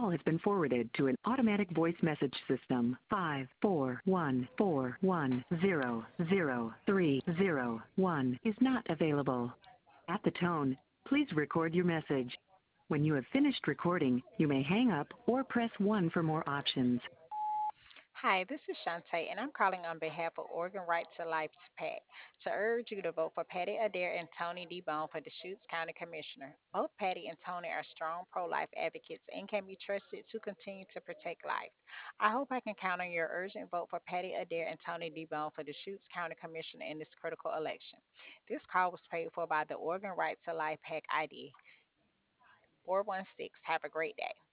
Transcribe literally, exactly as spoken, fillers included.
call has been forwarded to an automatic voice message system. Five four one four one zero zero three zero one is not available. At the tone, please record your message. When you have finished recording, you may hang up or press one for more options. Hi, this is Shantae, and I'm calling on behalf of Oregon Right to Life's PAC to urge you to vote for Patty Adair and Tony D. Bone for Deschutes County Commissioner. Both Patty and Tony are strong pro life advocates and can be trusted to continue to protect life. I hope I can count on your urgent vote for Patty Adair and Tony D. Bone for Deschutes County Commissioner in this critical election. This call was paid for by the Oregon Right to Life PAC I D four one six. Have a great day.